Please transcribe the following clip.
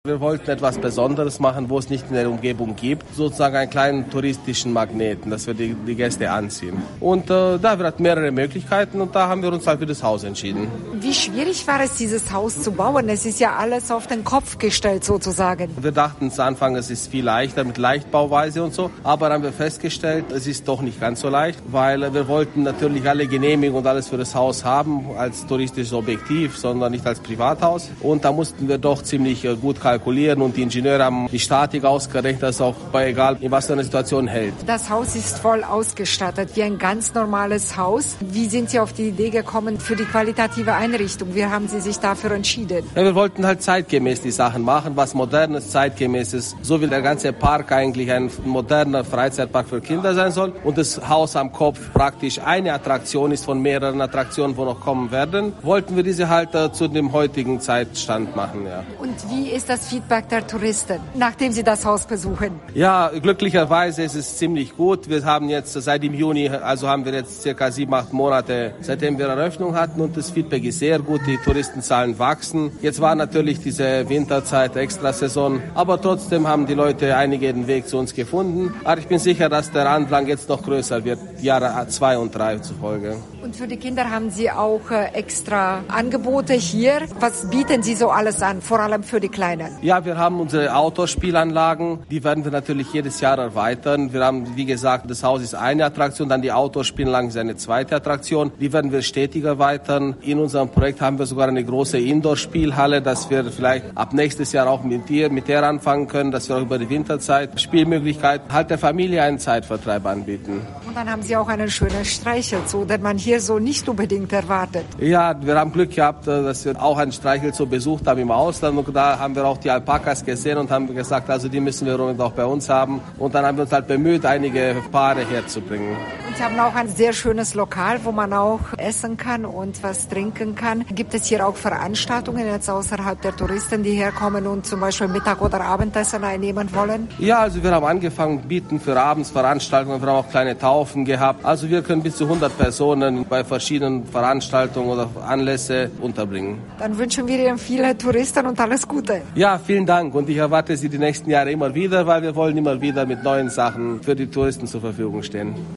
Wir wollten etwas Besonderes machen, wo es nicht in der Umgebung gibt, sozusagen einen kleinen touristischen Magneten, dass wir die Gäste anziehen. Und da wir hatten mehrere Möglichkeiten und da haben wir uns halt für das Haus entschieden. Wie schwierig war es, dieses Haus zu bauen? Es ist ja alles auf den Kopf gestellt sozusagen. Wir dachten zu Anfang, es ist viel leichter mit Leichtbauweise und so, aber dann haben wir festgestellt, es ist doch nicht ganz so leicht, weil wir wollten natürlich alle Genehmigungen und alles für das Haus haben, als touristisches Objektiv, sondern nicht als Privathaus. Und da mussten wir doch ziemlich gut kalkulieren und die Ingenieure haben die Statik ausgerechnet, dass es auch bei egal in was für einer Situation hält. Das Haus ist voll ausgestattet, wie ein ganz normales Haus. Wie sind Sie auf die Idee gekommen für die qualitative Einrichtung? Wie haben Sie sich dafür entschieden? Ja, wir wollten halt zeitgemäß die Sachen machen, was modernes, zeitgemäßes, so wie der ganze Park eigentlich ein moderner Freizeitpark für Kinder sein soll und das Haus am Kopf praktisch eine Attraktion ist von mehreren Attraktionen, wo noch kommen werden, wollten wir diese halt zu dem heutigen Zeitstand machen. Ja. Und wie ist das Feedback der Touristen, nachdem sie das Haus besuchen? Ja, glücklicherweise ist es ziemlich gut. Wir haben jetzt seit dem Juni, also haben wir jetzt circa 7-8 Monate, seitdem wir Eröffnung hatten und das Feedback ist sehr gut. Die Touristenzahlen wachsen. Jetzt war natürlich diese Winterzeit, Extrasaison, aber trotzdem haben die Leute einige den Weg zu uns gefunden. Aber ich bin sicher, dass der Andrang jetzt noch größer wird, Jahre 2 und 3 zufolge. Und für die Kinder haben Sie auch extra Angebote hier. Was bieten Sie so alles an, vor allem für die Kleinen? Ja, wir haben unsere Outdoor-Spielanlagen, die werden wir natürlich jedes Jahr erweitern. Wir haben, wie gesagt, das Haus ist eine Attraktion, dann die Outdoor-Spielanlagen ist eine zweite Attraktion. Die werden wir stetig erweitern. In unserem Projekt haben wir sogar eine große Indoor-Spielhalle, dass wir vielleicht ab nächstes Jahr auch mit der anfangen können, dass wir auch über die Winterzeit Spielmöglichkeiten halt der Familie einen Zeitvertreib anbieten. Und dann haben Sie auch einen schönen Streichelzoo, den man hier so nicht unbedingt erwartet. Ja, wir haben Glück gehabt, dass wir auch einen Streichelzoo besucht haben im Ausland und da haben wir auch die Alpakas gesehen und haben gesagt, also die müssen wir unbedingt auch bei uns haben. Und dann haben wir uns halt bemüht, einige Paare herzubringen. Und Sie haben auch ein sehr schönes Lokal, wo man auch essen kann und was trinken kann. Gibt es hier auch Veranstaltungen jetzt außerhalb der Touristen, die herkommen und zum Beispiel Mittag- oder Abendessen einnehmen wollen? Ja, also wir haben angefangen, bieten für abends Veranstaltungen, wir haben auch kleine Taufen gehabt. Also wir können bis zu 100 Personen bei verschiedenen Veranstaltungen oder Anlässe unterbringen. Dann wünschen wir Ihnen viele Touristen und alles Gute. Ja, vielen Dank und ich erwarte Sie die nächsten Jahre immer wieder, weil wir wollen immer wieder mit neuen Sachen für die Touristen zur Verfügung stehen.